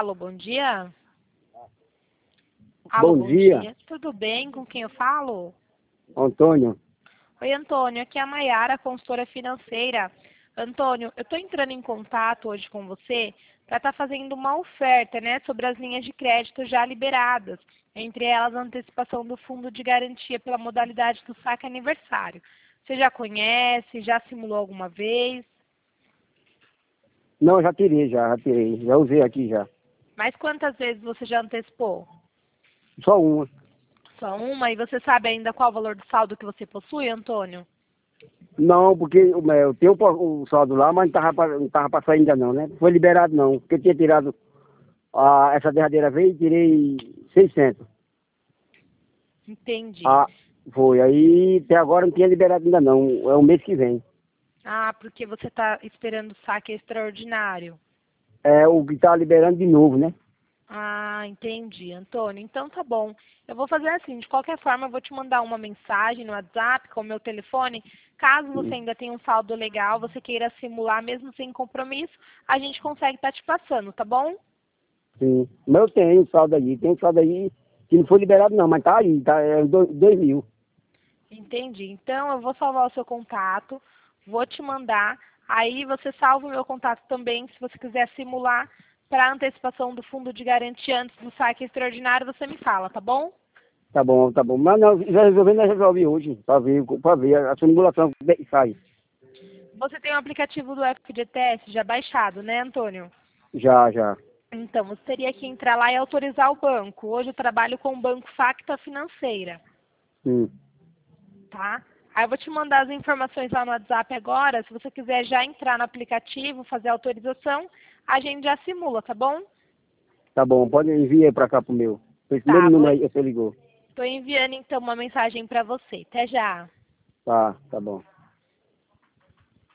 Alô, bom dia. Alô, Bom dia. Tudo bem? Com quem eu falo? Antônio. Oi, Antônio. Aqui é a Maiara, consultora financeira. Antônio, eu estou entrando em contato hoje com você para estar fazendo uma oferta, né, sobre as linhas de crédito já liberadas. Entre elas, a antecipação do fundo de garantia pela modalidade do saque aniversário. Você já conhece? Já simulou alguma vez? Não, já tirei. Já usei aqui já. Mas quantas vezes você já antecipou? Só uma. Só uma? E você sabe ainda qual o valor do saldo que você possui, Antônio? Não, porque eu tenho o saldo lá, mas não tava pra sair ainda não, né? Foi liberado não, porque eu tinha tirado essa derradeira vez e tirei 600. Entendi. Ah, foi. Aí até agora não tinha liberado ainda não. É o mês que vem. Ah, porque você está esperando o saque extraordinário. É o que tá liberando de novo, né? Ah, entendi, Antônio. Então tá bom. Eu vou fazer assim, de qualquer forma, eu vou te mandar uma mensagem no WhatsApp com o meu telefone. Caso você ainda tenha um saldo legal, você queira simular mesmo sem compromisso, a gente consegue estar te passando, tá bom? Sim. Mas eu tenho saldo aí. Tem saldo aí que não foi liberado não, mas tá aí. Tá, é 2.000. Entendi. Então eu vou salvar o seu contato, vou te mandar. Aí você salva o meu contato também, se você quiser simular para antecipação do fundo de garantia antes do saque extraordinário, você me fala, tá bom? Tá bom, tá bom. Mas não, já resolvendo, nós resolve hoje, pra ver a simulação que sai. Você tem o aplicativo do FGTS já baixado, né, Antônio? Já. Então, você teria que entrar lá e autorizar o banco. Hoje eu trabalho com o Banco Facta Financeira, Hum, tá? Aí eu vou te mandar as informações lá no WhatsApp agora. Se você quiser já entrar no aplicativo, fazer a autorização, a gente já simula, tá bom? tá bom, pode enviar pra cá pro meu. Esse Tá, mesmo número aí que você ligou. tô enviando então uma mensagem para você. Até já. Tá bom.